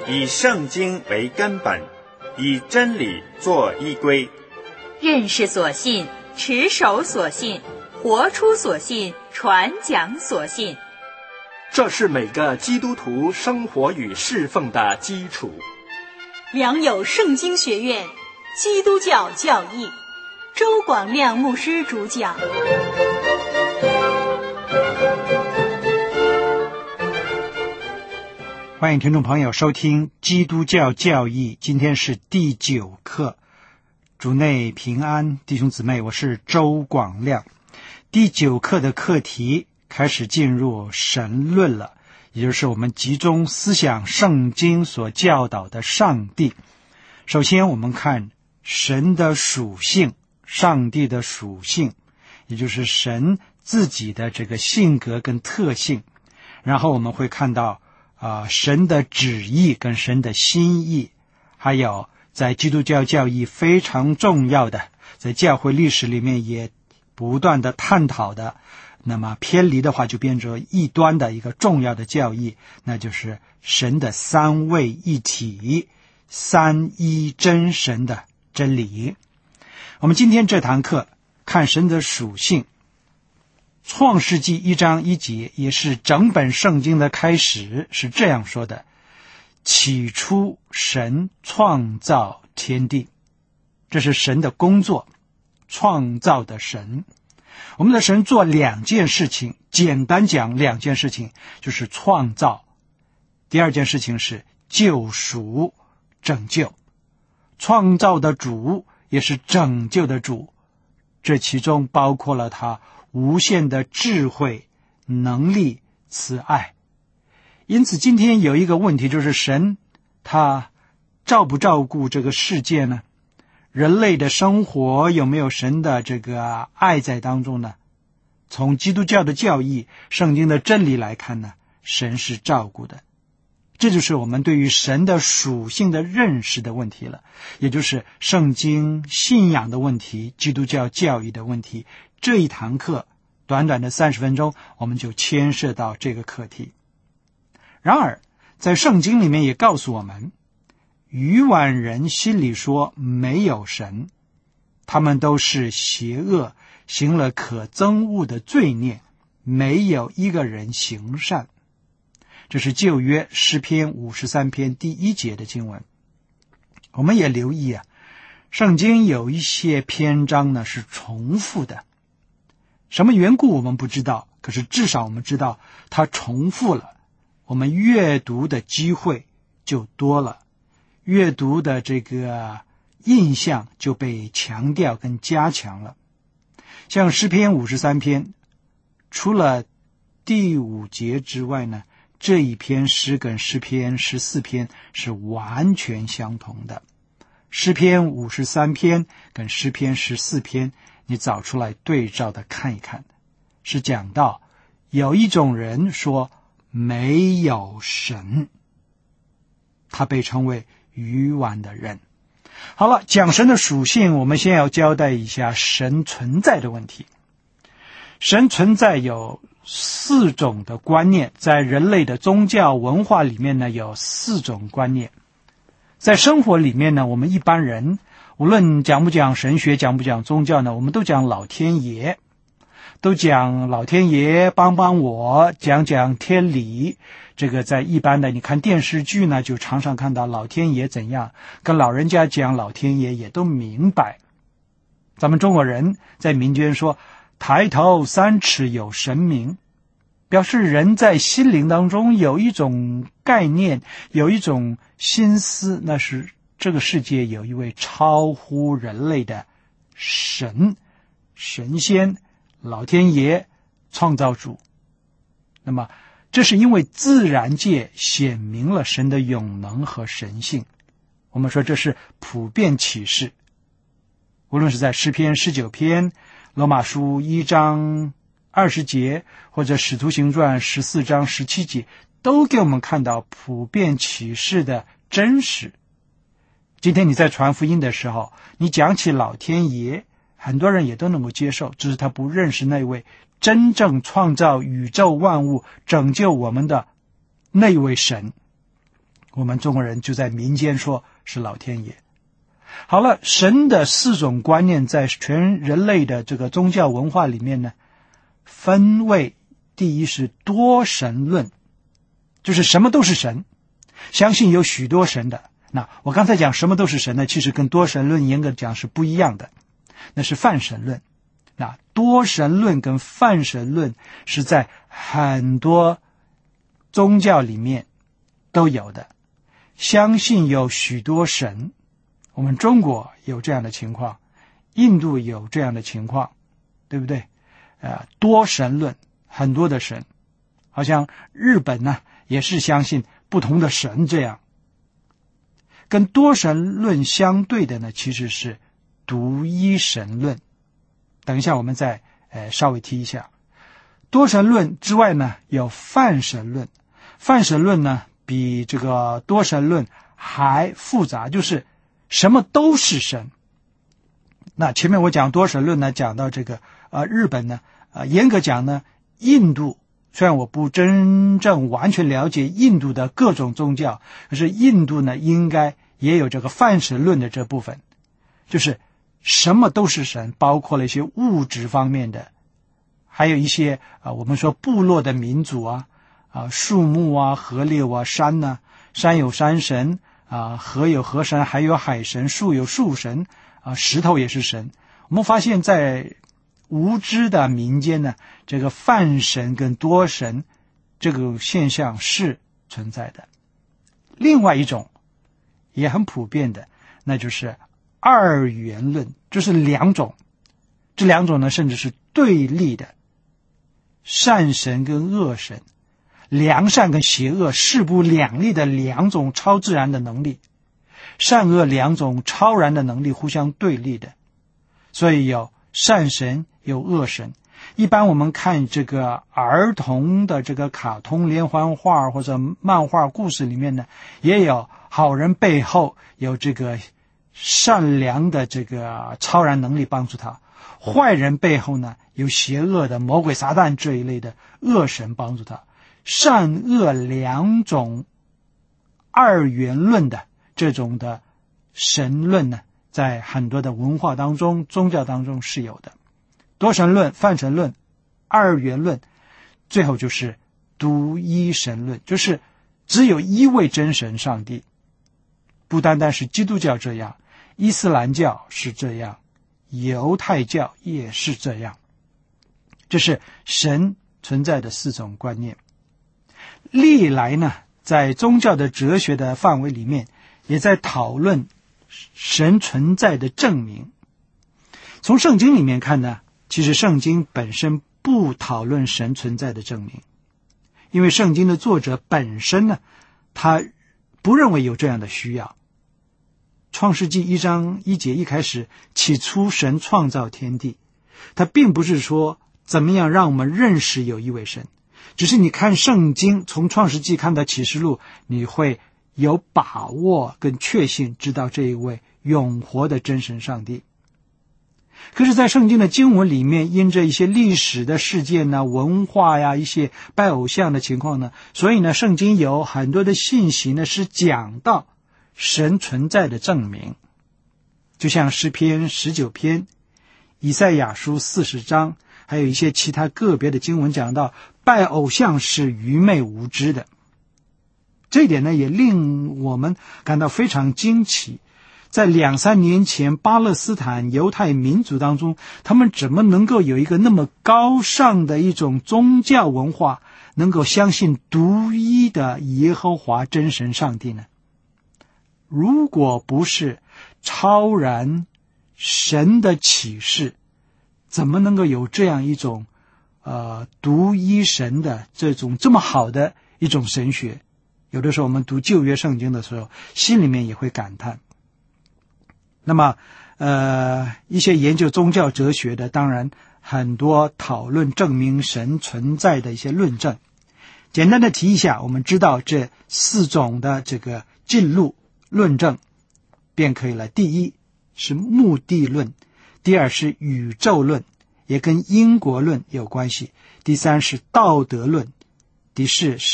以圣经为根本，以真理做依归。 认识所信，持守所信，活出所信，传讲所信。 这是每个基督徒生活与侍奉的基础。 良友圣经学院基督教教义，周广亮牧师主讲。 欢迎听众朋友收听基督教教义，今天是第9课。主内平安，弟兄姊妹，我是周广亮。第9课的课题开始进入神论了，也就是我们集中思想圣经所教导的上帝。首先我们看神的属性，上帝的属性，也就是神自己的这个性格跟特性。然后我们会看到神的旨意跟神的心意，还有在基督教教义非常重要的，在教会历史里面也不断的探讨的，那么偏离的话就变成异端的一个重要的教义，那就是神的三位一体，三一真神的真理。我们今天这堂课看神的属性，创世纪1章1节，也是整本圣经的开始，是这样说的：起初神创造天地。这是神的工作，创造的神。我们的神做2件事情，简单讲2件事情，就是创造，第2件事情是救赎拯救。创造的主也是拯救的主，这其中包括了他无限的智慧、能力、慈爱。因此今天有一个问题，就是神他照不照顾这个世界呢？人类的生活有没有神的这个爱在当中呢？从基督教的教义、圣经的真理来看呢，神是照顾的。这就是我们对于神的属性的认识的问题了，也就是圣经信仰的问题，基督教教义的问题。这一堂课短短的30分钟，我们就牵涉到这个课题。然而在圣经里面也告诉我们，愚顽人心里说没有神，他们都是邪恶，行了可憎恶的罪孽，没有一个人行善。这是旧约诗篇53篇第1节的经文。我们也留意圣经有一些篇章呢是重复的，什么缘故我们不知道，可是至少我们知道它重复了，我们阅读的机会就多了，阅读的这个印象就被强调跟加强了。像诗篇53篇，除了第5节之外呢，这一篇诗跟诗篇14篇是完全相同的。诗篇53篇跟诗篇14篇，你找出来对照的看一看，是讲到有一种人说没有神，他被称为愚顽的人。好了，讲神的属性，我们先要交代一下神存在的问题。神存在有4种的观念，在人类的宗教文化里面呢，有4种观念。在生活里面呢，我们一般人无论讲不讲神学，讲不讲宗教呢，我们都讲老天爷，都讲老天爷帮帮我，讲讲天理。这个在一般的你看电视剧呢，就常常看到老天爷怎样，跟老人家讲老天爷也都明白。咱们中国人在民间说抬头3尺有神明，表示人在心灵当中有一种概念，有一种心思，那是这个世界有一位超乎人类的神仙，老天爷，创造主。那么这是因为自然界显明了神的永能和神性，我们说这是普遍启示。无论是在诗篇19篇、罗马书1章20节，或者使徒行传14章17节，都给我们看到普遍启示的真实。今天你在传福音的时候，你讲起老天爷，很多人也都能够接受，只是他不认识那位真正创造宇宙万物、拯救我们的那位神。 我们中国人就在民间说是老天爷。好了，神的4种观念在全人类的这个宗教文化里面呢，分为第一是多神论，就是什么都是神，相信有许多神的。那我刚才讲什么都是神呢，其实跟多神论严格讲是不一样的，那是泛神论。那多神论跟泛神论是在很多宗教里面都有的，相信有许多神。我们中国有这样的情况，印度有这样的情况，对不对？多神论，很多的神，好像日本呢也是相信不同的神这样。跟多神论相对的呢，其实是独一神论。等一下我们再稍微提一下。多神论之外呢，有泛神论。泛神论呢比这个多神论还复杂，就是什么都是神。那前面我讲多神论呢，讲到这个日本呢，严格讲呢，印度虽然我不真正完全了解印度的各种宗教，可是印度呢应该也有这个泛神论的这部分，就是什么都是神，包括了一些物质方面的，还有一些我们说部落的民族树木河流山呢，山有山神河有河神，还有海神，树有树神石头也是神。我们发现在无知的民间呢，这个泛神跟多神这个现象是存在的。另外一种也很普遍的，那就是二元论，就是两种，这两种呢甚至是对立的，善神跟恶神，良善跟邪恶势不两立的两种超自然的能力，善恶两种超然的能力互相对立的，所以有善神有恶神。一般我们看这个儿童的这个卡通连环画或者漫画故事里面呢，也有好人背后有这个善良的这个超然能力帮助他，坏人背后呢有邪恶的魔鬼撒旦这一类的恶神帮助他。善恶两种二元论的这种的神论呢，在很多的文化当中宗教当中是有的。多神论、泛神论、二元论，最后就是独一神论，就是只有一位真神上帝。不单单是基督教这样，伊斯兰教是这样，犹太教也是这样。这是神存在的4种观念。历来呢，在宗教的哲学的范围里面，也在讨论神存在的证明。从圣经里面看呢，其实圣经本身不讨论神存在的证明，因为圣经的作者本身呢，他不认为有这样的需要。创世纪1章1节一开始，起初神创造天地，他并不是说怎么样让我们认识有一位神，只是你看圣经从创世纪看到启示录，你会有把握跟确信知道这一位永活的真神上帝。可是在圣经的经文里面，因着一些历史的事件文化一些拜偶像的情况呢，所以呢圣经有很多的信息呢是讲到神存在的证明。就像诗篇19篇、以赛亚书40章，还有一些其他个别的经文讲到拜偶像是愚昧无知的。这一点呢也令我们感到非常惊奇，在2-3年前巴勒斯坦犹太民族当中，他们怎么能够有一个那么高尚的一种宗教文化，能够相信独一的耶和华真神上帝呢？如果不是超然神的启示，怎么能够有这样一种独一神的这么好的一种神学？有的时候我们读旧约圣经的时候，心里面也会感叹。那么一些研究宗教哲学的，当然很多讨论证明神存在的一些论证。简单的提一下，我们知道这4种的这个进路论证便可以了。第一是目的论，第二是宇宙论，也跟因果论有关系，第三是道德论，第四是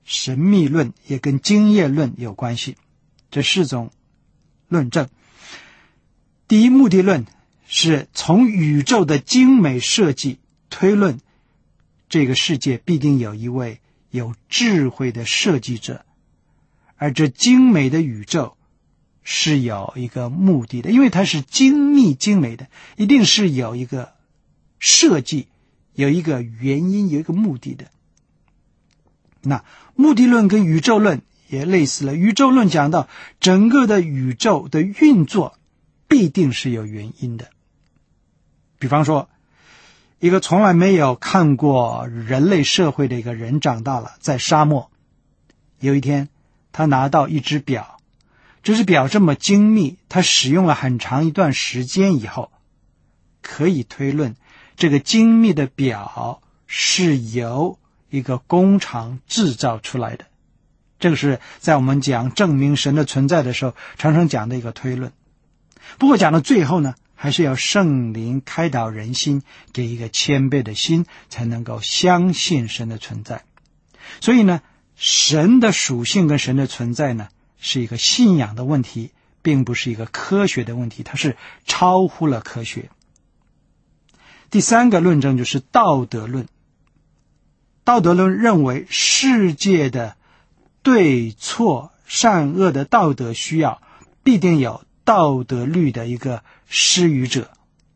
神秘论也跟经验论有关系。这4种论证。第一，目的论是从宇宙的精美设计推论这个世界必定有一位有智慧的设计者，而这精美的宇宙是有一个目的的，因为它是精密精美的，一定是有一个设计，有一个原因，有一个目的的。那目的论跟宇宙论也类似了。宇宙论讲到整个的宇宙的运作必定是有原因的。比方说，一个从来没有看过人类社会的一个人长大了，在沙漠，有一天他拿到一只表，这只表这么精密，他使用了很长一段时间以后，可以推论这个精密的表是由一个工厂制造出来的。这个是在我们讲证明神的存在的时候常常讲的一个推论。不过讲到最后呢，还是要圣灵开导人心，给一个谦卑的心，才能够相信神的存在。所以呢，神的属性跟神的存在呢，是一个信仰的问题，并不是一个科学的问题，它是超乎了科学。第3个论证就是道德论。道德论认为世界的对错善恶的道德需要，必定有道德律的一个施予者。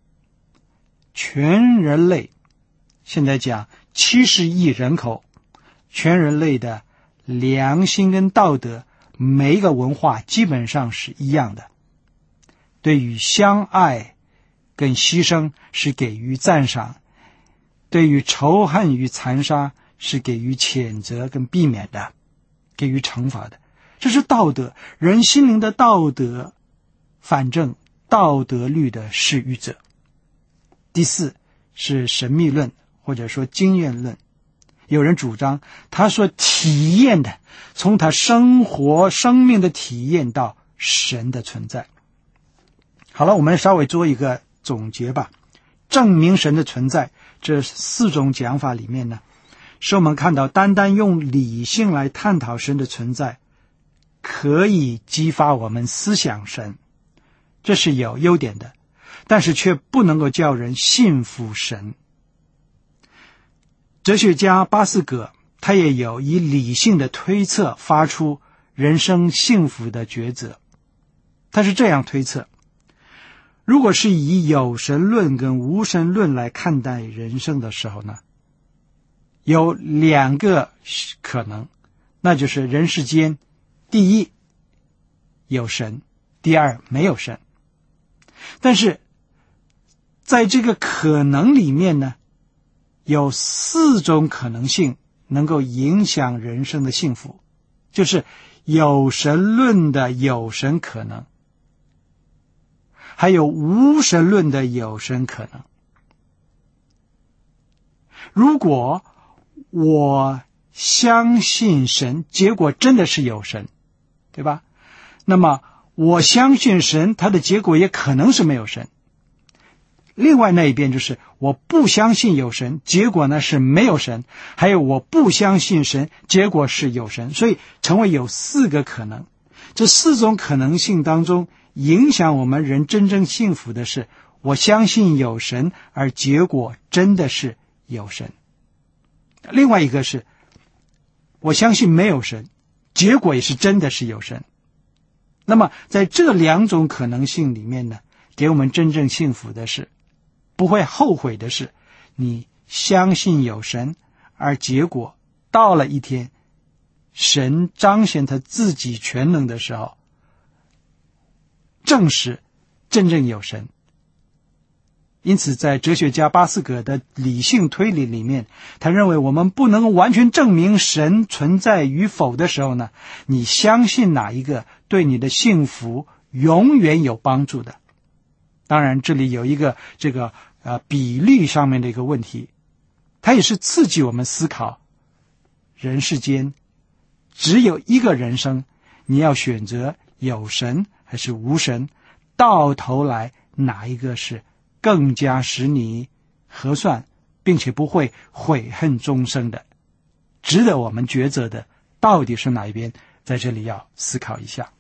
全人类现在讲70亿人口，全人类的良心跟道德，每一个文化基本上是一样的。对于相爱跟牺牲是给予赞赏，对于仇恨与残杀是给予谴责跟避免的，给予惩罚的。这是道德，人心灵的道德，反正道德律的施予者。第4是神秘论，或者说经验论。有人主张他所体验的，从他生活生命的体验到神的存在。好了，我们稍微做一个总结吧。证明神的存在，这4种讲法里面呢，使我们看到单单用理性来探讨神的存在，可以激发我们思想神，这是有优点的，但是却不能够叫人信服神。哲学家巴斯葛他也有以理性的推测发出人生幸福的抉择。他是这样推测：如果是以有神论跟无神论来看待人生的时候呢，有2个可能，那就是人世间，第一有神，第2没有神。但是在这个可能里面呢，有4种可能性能够影响人生的幸福，就是有神论的有神可能，还有无神论的有神可能。如果我相信神，结果真的是有神，对吧？那么我相信神，它的结果也可能是没有神。另外那一边就是我不相信有神，结果呢是没有神，还有我不相信神，结果是有神。所以成为有4个可能。这4种可能性当中，影响我们人真正幸福的是我相信有神，而结果真的是有神。另外一个是我相信没有神，结果也是真的是有神。那么在这2种可能性里面呢，给我们真正幸福的是，不会后悔的是，你相信有神，而结果到了一天神彰显他自己全能的时候，证实真正有神。因此在哲学家巴斯葛的理性推理里面，他认为我们不能完全证明神存在与否的时候呢，你相信哪一个对你的幸福永远有帮助的。当然这里有一个比率上面的一个问题，它也是刺激我们思考，人世间只有一个人生，你要选择有神还是无神，到头来哪一个是更加使你合算并且不会悔恨终生的，值得我们抉择的到底是哪一边，在这里要思考一下。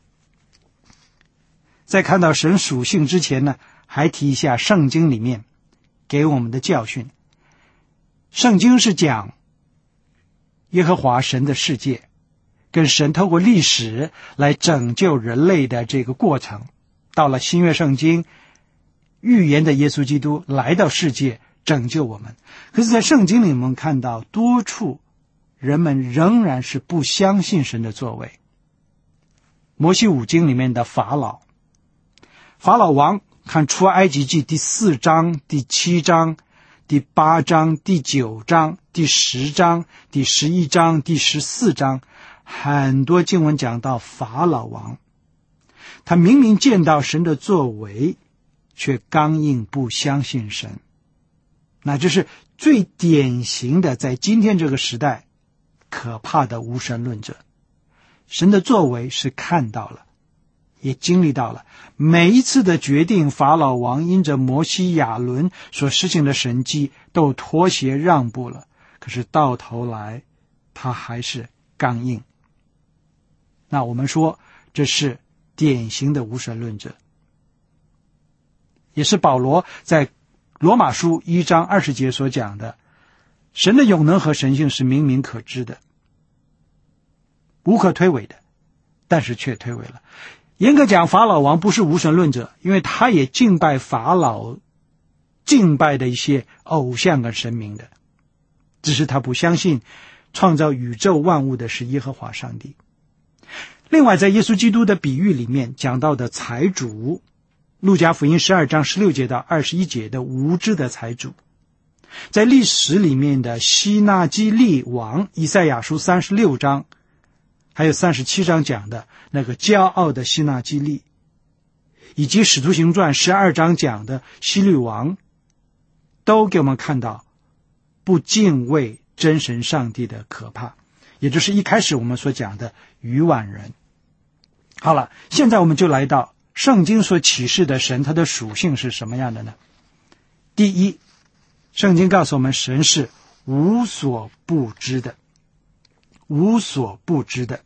在看到神属性之前呢，还提一下圣经里面给我们的教训。圣经是讲耶和华神的世界，跟神透过历史来拯救人类的这个过程。到了新约圣经，预言的耶稣基督来到世界拯救我们。可是在圣经里我们看到多处人们仍然是不相信神的作为。摩西五经里面的法老王，看出埃及记第4章、第7章、第8章、第9章、第10章、第11章、第14章，很多经文讲到法老王，他明明见到神的作为，却刚硬不相信神。那这是最典型的在今天这个时代可怕的无神论者。神的作为是看到了，也经历到了，每一次的决定，法老王因着摩西亚伦所实行的神迹都妥协让步了，可是到头来他还是刚硬。那我们说这是典型的无神论者，也是保罗在罗马书1章20节所讲的，神的永能和神性是明明可知的，无可推诿的，但是却推诿了。严格讲，法老王不是无神论者，因为他也敬拜法老敬拜的一些偶像跟神明的，只是他不相信创造宇宙万物的是耶和华上帝。另外，在耶稣基督的比喻里面讲到的财主，路加福音12章16节到21节的无知的财主，在历史里面的希纳基利王，以赛亚书36章还有37章讲的那个骄傲的希纳基利，以及使徒行传12章讲的希律王，都给我们看到不敬畏真神上帝的可怕，也就是一开始我们所讲的愚顽人。好了，现在我们就来到圣经所启示的神，他的属性是什么样的呢？第一，圣经告诉我们神是无所不知的，无所不知的。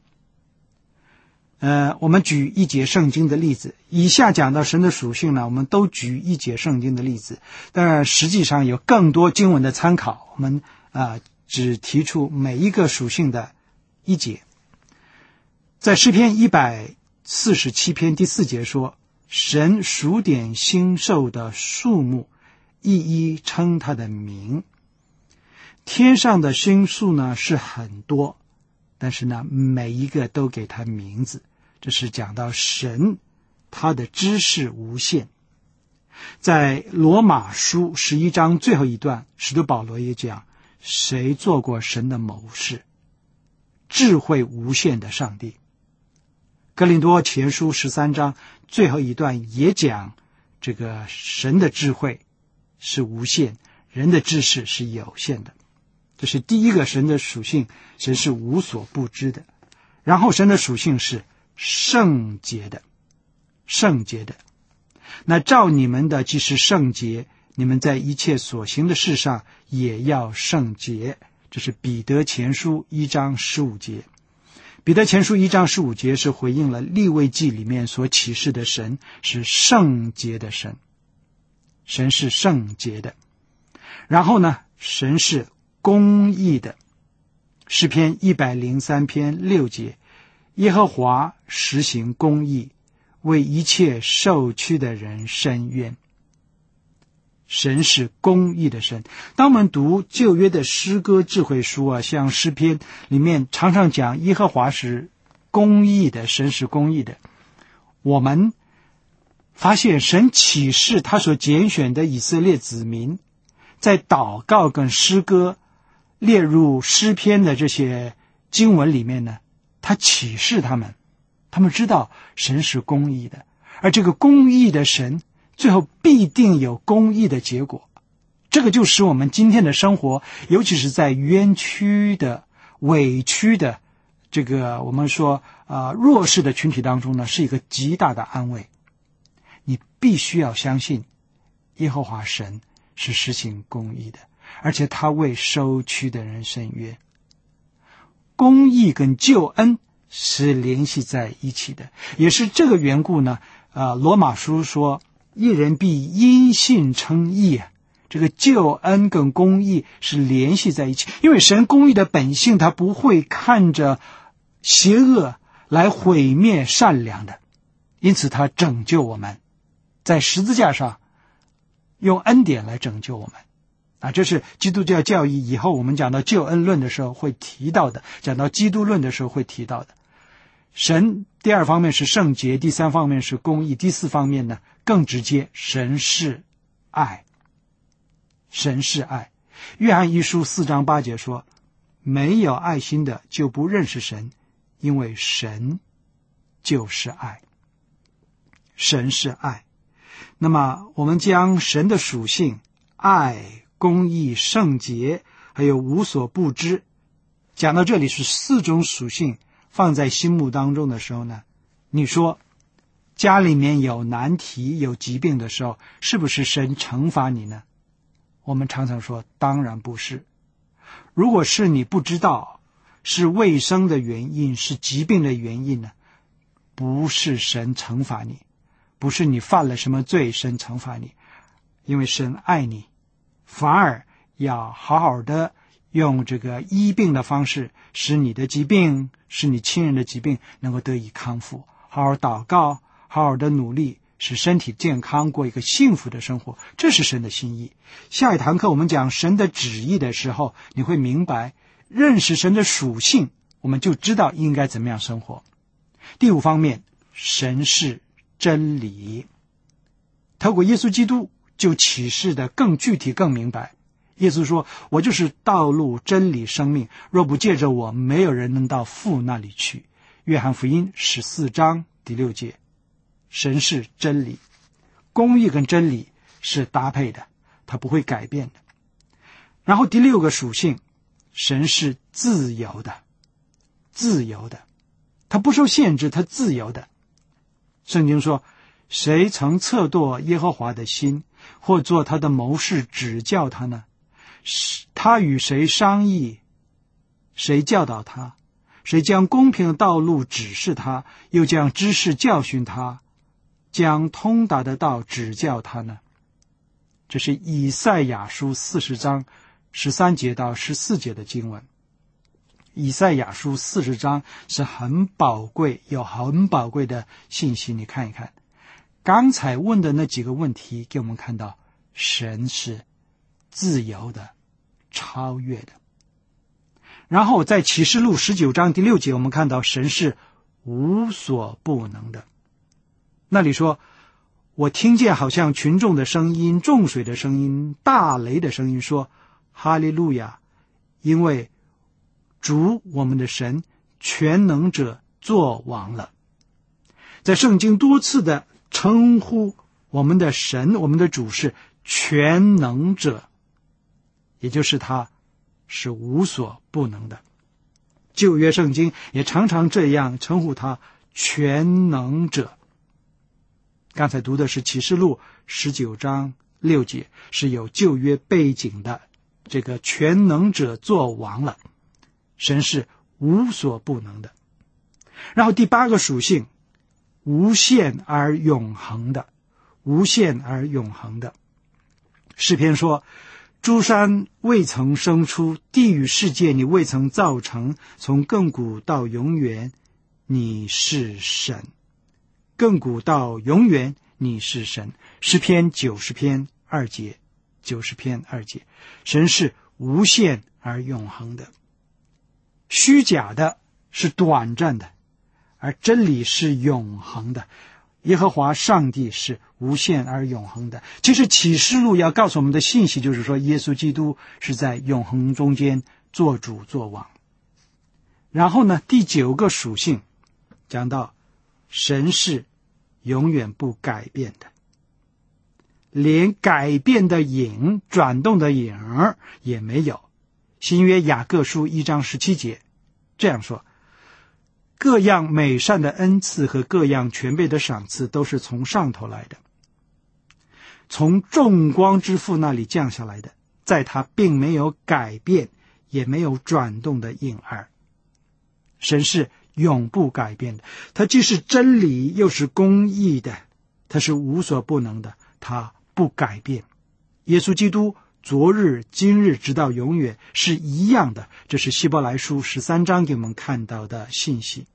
我们举一节圣经的例子，以下讲到神的属性呢，我们都举一节圣经的例子，但实际上有更多经文的参考，我们只提出每一个属性的一节。在诗篇147篇第4节说，神数点星宿的数目，一一称他的名。天上的星宿呢是很多，但是呢每一个都给他名字，这是讲到神他的知识无限。在罗马书11章最后一段，使徒保罗也讲，谁做过神的谋士，智慧无限的上帝。哥林多前书13章最后一段也讲，这个神的智慧是无限，人的知识是有限的。这是第一个神的属性，神是无所不知的。然后神的属性是圣洁的，圣洁的。那照你们的既是圣洁，你们在一切所行的事上也要圣洁。这是彼得前书1章15节。彼得前书1章15节是回应了利未记里面所启示的神是圣洁的神，神是圣洁的。然后呢，神是公义的。诗篇103篇6节，耶和华实行公义，为一切受屈的人伸冤。神是公义的神。当我们读旧约的诗歌智慧书像诗篇里面常常讲耶和华是公义的，神是公义的，我们发现神启示他所拣选的以色列子民，在祷告跟诗歌列入诗篇的这些经文里面呢，他启示他们知道神是公义的，而这个公义的神最后必定有公义的结果。这个就使我们今天的生活，尤其是在冤屈的委屈的这个我们说弱势的群体当中呢，是一个极大的安慰。你必须要相信耶和华神是实行公义的，而且他为受屈的人伸冤。 公义跟救恩是联系在一起的。也是这个缘故呢，罗马书说义人必因信称义啊，这个救恩跟公义是联系在一起。因为神公义的本性，他不会看着邪恶来毁灭善良的，因此他拯救我们，在十字架上用恩典来拯救我们啊，这是基督教教义以后我们讲到救恩论的时候会提到的，讲到基督论的时候会提到的。神第二方面是圣洁，第三方面是公义，第四方面呢更直接，神是爱。神是爱。约翰一书4章8节说，没有爱心的就不认识神，因为神就是爱。神是爱。那么我们将神的属性爱、公义、圣洁还有无所不知讲到这里，是4种属性放在心目当中的时候呢，你说家里面有难题有疾病的时候，是不是神惩罚你呢？我们常常说当然不是。如果是你不知道是卫生的原因是疾病的原因呢，不是神惩罚你，不是你犯了什么罪神惩罚你，因为神爱你，反而要好好的用这个医病的方式使你的疾病使你亲人的疾病能够得以康复，好好祷告，好好的努力，使身体健康，过一个幸福的生活，这是神的心意。下一堂课我们讲神的旨意的时候，你会明白认识神的属性，我们就知道应该怎么样生活。第5方面，神是真理。透过耶稣基督就启示的更具体更明白。耶稣说，我就是道路真理生命，若不借着我，没有人能到父那里去。约翰福音14章第6节。神是真理，公义跟真理是搭配的，它不会改变的。然后第6个属性，神是自由的，自由的，它不受限制，它自由的。圣经说，谁曾测度耶和华的心，或做他的谋士指教他呢？他与谁商议，谁教导他？谁将公平的道路指示他，又将知识教训他，将通达的道指教他呢？这是以赛亚书40章13节到14节的经文。以赛亚书40章是很宝贵，有很宝贵的信息，你看一看。刚才问的那几个问题给我们看到神是自由的，超越的。然后在启示录19章第6节，我们看到神是无所不能的。那里说，我听见好像群众的声音，众水的声音，大雷的声音，说哈利路亚，因为主我们的神全能者作王了。在圣经多次的称呼我们的神，我们的主是全能者，也就是他是无所不能的。旧约圣经也常常这样称呼他全能者。刚才读的是启示录19章6节，是有旧约背景的，这个全能者作王了，神是无所不能的。然后第8个属性，无限而永恒的，无限而永恒的。诗篇说，诸山未曾生出，地与世界你未曾造成，从亘古到永远你是神，亘古到永远你是神。诗篇90篇2节，90篇2节，神是无限而永恒的。虚假的是短暂的，而真理是永恒的。耶和华上帝是无限而永恒的。其实启示录要告诉我们的信息就是说，耶稣基督是在永恒中间做主做王。然后呢，第9个属性讲到神是永远不改变的，连改变的影，转动的影也没有。新约雅各书1章17节这样说，各样美善的恩赐和各样全备的赏赐都是从上头来的，从众光之父那里降下来的，在他并没有改变也没有转动的影儿。 神是永不改变的，他既是真理又是公义的，他是无所不能的，他不改变。耶稣基督昨日今日直到永远是一样的，这是希伯来书13章给我们看到的信息。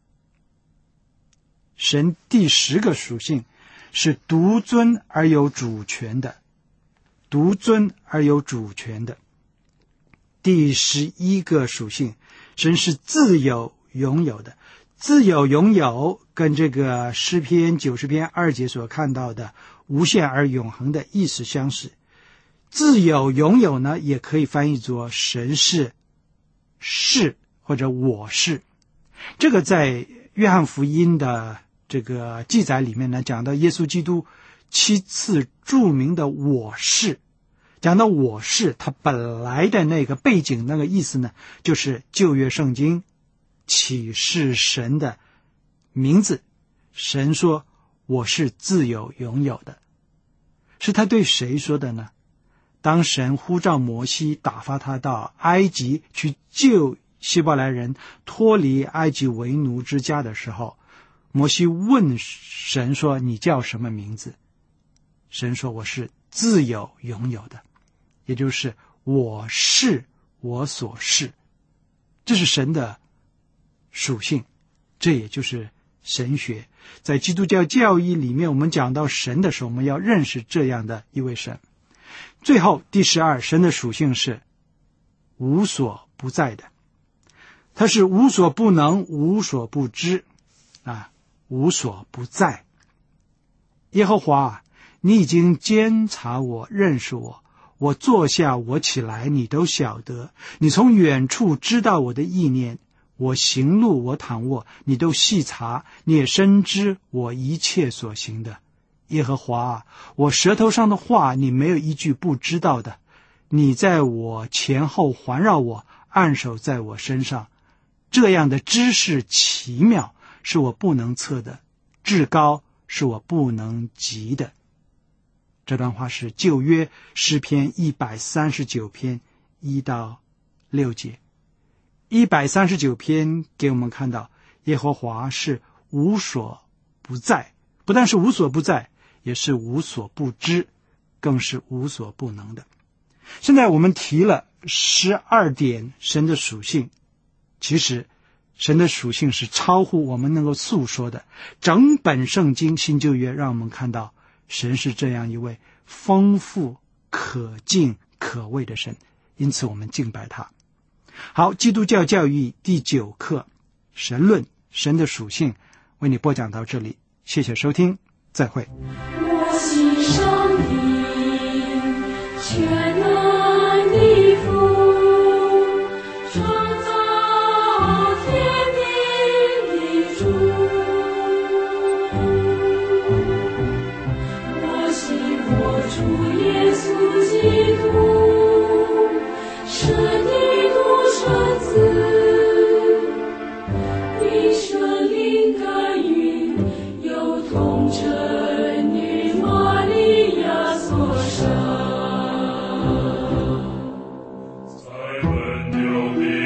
神第10个属性是独尊而有主权的，独尊而有主权的。第11个属性，神是自有拥有的。自有拥有跟这个诗篇90篇2节所看到的无限而永恒的意思相似。自有拥有呢，也可以翻译作神是或者我是。这个在约翰福音的这个记载里面呢，讲到耶稣基督7次著名的我是。讲到我是，他本来的那个背景那个意思呢，就是旧约圣经启示神的名字。神说我是自有拥有的，是他对谁说的呢？当神呼召摩西打发他到埃及去救希伯来人脱离埃及为奴之家的时候，摩西问神说，你叫什么名字？神说我是自有拥有的，也就是我是我所是。这是神的属性，这也就是神学。在基督教教义里面，我们讲到神的时候，我们要认识这样的一位神。最后第12，神的属性是无所不在的，他是无所不能无所不知无所不在。耶和华，你已经监察我，认识我，我坐下我起来，你都晓得。你从远处知道我的意念，我行路我躺卧，你都细察，你也深知我一切所行的。耶和华，我舌头上的话你没有一句不知道的。你在我前后环绕我，按手在我身上。这样的知识奇妙，是我不能测的，至高是我不能及的。这段话是旧约诗篇139篇1到6节。139篇给我们看到耶和华是无所不在，不但是无所不在，也是无所不知，更是无所不能的。现在我们提了12点神的属性，其实神的属性是超乎我们能够诉说的。整本圣经新旧约让我们看到神是这样一位丰富可敬可畏的神，因此我们敬拜他。好，基督教教义第9课神论，神的属性，为你播讲到这里，谢谢收听，再会。 我心上的全能的父，创造天地的主，我信我主耶稣基督，神的独生子，你生灵感孕，有童真女玛利亚所生，在本有的